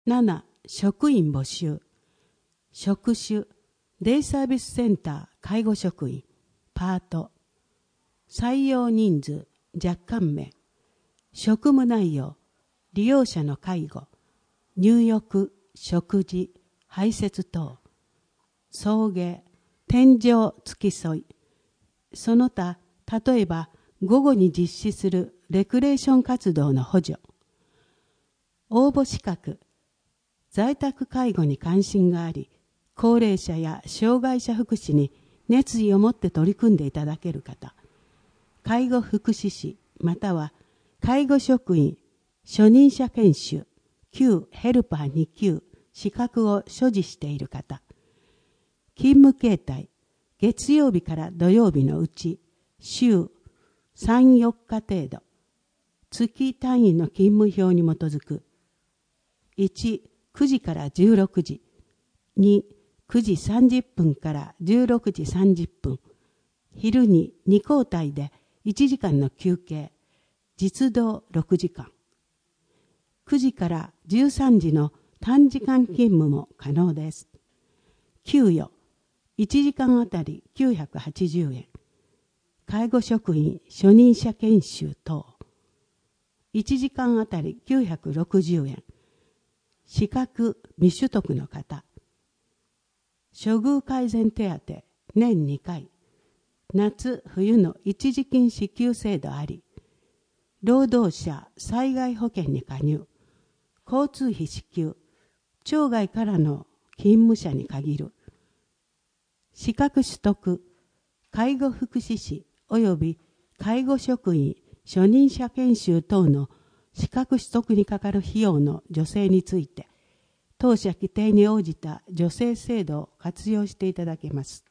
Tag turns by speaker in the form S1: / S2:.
S1: 7、職員募集。職種、デイサービスセンター介護職員、パート。採用人数、若干名。職務内容、利用者の介護、入浴、食事、排泄等。送迎、添乗付き添い。その他、例えば午後に実施するレクレーション活動の補助。応募資格、在宅介護に関心があり、高齢者や障害者福祉に熱意を持って取り組んでいただける方。介護福祉士または介護職員初任者研修旧ヘルパー2級資格を所持している方。勤務形態、月曜日から土曜日のうち週3、4日程度。月単位の勤務表に基づく。1、9時から16時。2、9時30分から16時30分。昼に2交代で1時間の休憩。実働6時間。9時から13時の短時間勤務も可能です。給与、1時間あたり980円。介護職員初任者研修等。1時間あたり960円。資格未取得の方。処遇改善手当年2回。夏冬の一時金支給制度あり。労働者災害保険に加入。交通費支給。町外からの勤務者に限る。資格取得。介護福祉士及び介護職員初任者研修等の資格取得にかかる費用の助成について、当社規定に応じた助成制度を活用していただけます。